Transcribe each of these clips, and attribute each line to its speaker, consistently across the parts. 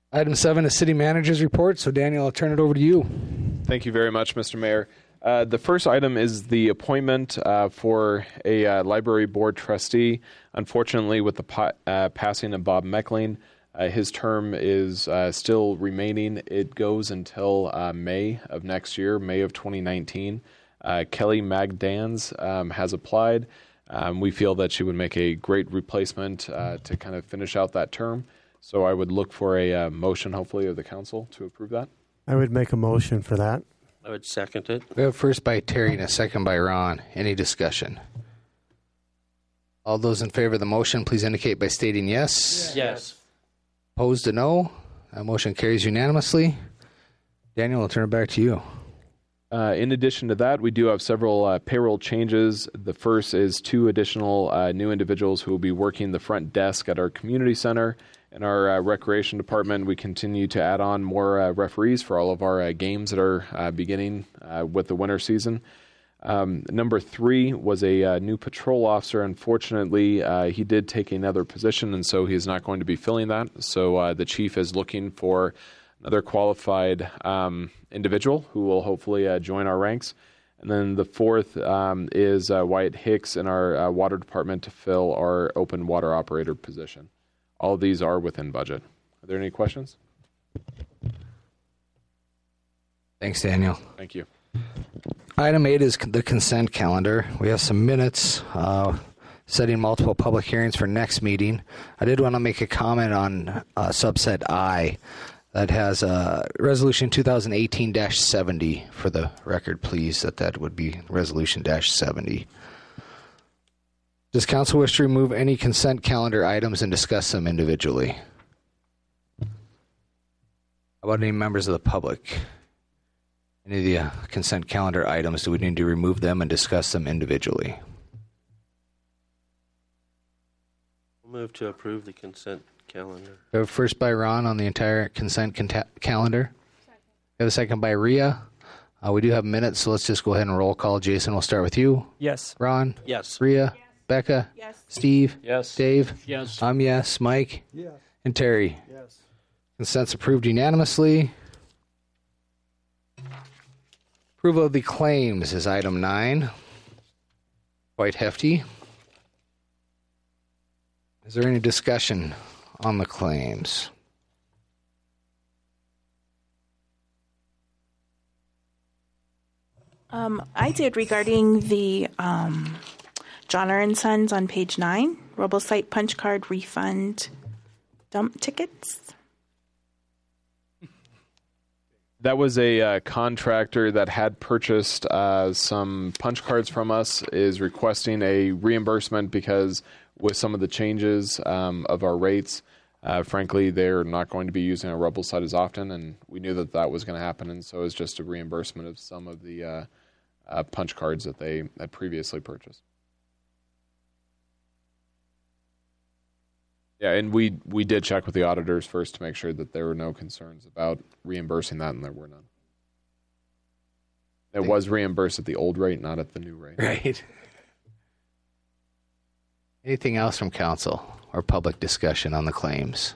Speaker 1: Item 7 is City Manager's Report. So, Daniel, I'll turn it over to you.
Speaker 2: Thank you very much, Mr. Mayor. The first item is the appointment for a library board trustee. Unfortunately, with the passing of Bob Meckling, his term is still remaining. It goes until May of next year, May of 2019. Kelly Magdans has applied. We feel that she would make a great replacement to kind of finish out that term. So I would look for a motion, hopefully, of the council to approve that.
Speaker 3: I would make a motion for that.
Speaker 4: I would second it.
Speaker 1: We have first by Terry and a second by Ron. Any discussion? All those in favor of the motion, please indicate by stating yes.
Speaker 4: Yes.
Speaker 1: Opposed, a no. That motion carries unanimously. Daniel, I'll turn it back to you.
Speaker 2: In addition to that, we do have several payroll changes. The first is 2 additional new individuals who will be working the front desk at our community center. In our recreation department, we continue to add on more referees for all of our games that are beginning with the winter season. Number 3 was a new patrol officer. Unfortunately, he did take another position, and so he is not going to be filling that. So the chief is looking for another qualified individual who will hopefully join our ranks. And then the 4th is Wyatt Hicks in our water department to fill our open water operator position. All of these are within budget. Are there any questions?
Speaker 1: Thanks, Daniel.
Speaker 2: Thank you.
Speaker 1: Item 8 is the consent calendar. We have some minutes setting multiple public hearings for next meeting. I did want to make a comment on subset I that has Resolution 2018-70 for the record, please, that would be Resolution -70. Does council wish to remove any consent calendar items and discuss them individually? How about any members of the public? Any of the consent calendar items, do we need to remove them and discuss them individually?
Speaker 4: I'll move to approve the consent calendar.
Speaker 1: We have first by Ron on the entire consent calendar. We have a second by Rhea. We do have minutes, so let's just go ahead and roll call. Jason, we'll start with you.
Speaker 5: Yes.
Speaker 1: Ron?
Speaker 4: Yes.
Speaker 1: Rhea? Yes. Becca?
Speaker 6: Yes.
Speaker 1: Steve?
Speaker 4: Yes.
Speaker 1: Dave?
Speaker 5: Yes.
Speaker 1: I'm yes. Mike?
Speaker 3: Yes.
Speaker 1: And Terry?
Speaker 3: Yes.
Speaker 1: Consent's approved unanimously. Approval of the claims is item 9. Quite hefty. Is there any discussion on the claims?
Speaker 6: I did regarding the John & Sons on page 9, RoboSite punch card refund dump tickets.
Speaker 2: That was a contractor that had purchased some punch cards from us, is requesting a reimbursement because with some of the changes of our rates, frankly, they're not going to be using our RoboSite as often, and we knew that that was going to happen, and so it's just a reimbursement of some of the punch cards that they had previously purchased. Yeah, and we did check with the auditors first to make sure that there were no concerns about reimbursing that, and there were none. It was reimbursed at the old rate, not at the new rate.
Speaker 1: Right. Anything else from council or public discussion on the claims?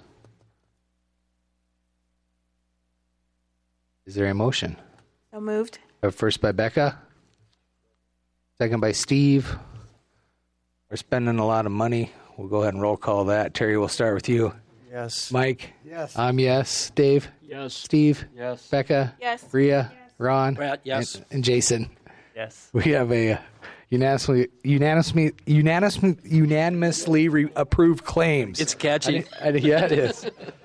Speaker 1: Is there a motion?
Speaker 6: So moved.
Speaker 1: First by Becca. Second by Steve. We're spending a lot of money. We'll go ahead and roll call that. Terry, we'll start with you.
Speaker 3: Yes.
Speaker 1: Mike?
Speaker 3: Yes.
Speaker 1: I'm yes. Dave?
Speaker 5: Yes.
Speaker 1: Steve?
Speaker 4: Yes.
Speaker 1: Becca?
Speaker 6: Yes.
Speaker 1: Rhea? Ron?
Speaker 4: Brad, yes.
Speaker 1: And Jason?
Speaker 5: Yes.
Speaker 1: We have a unanimously approved claims.
Speaker 5: It's catchy.
Speaker 1: Yeah, it is.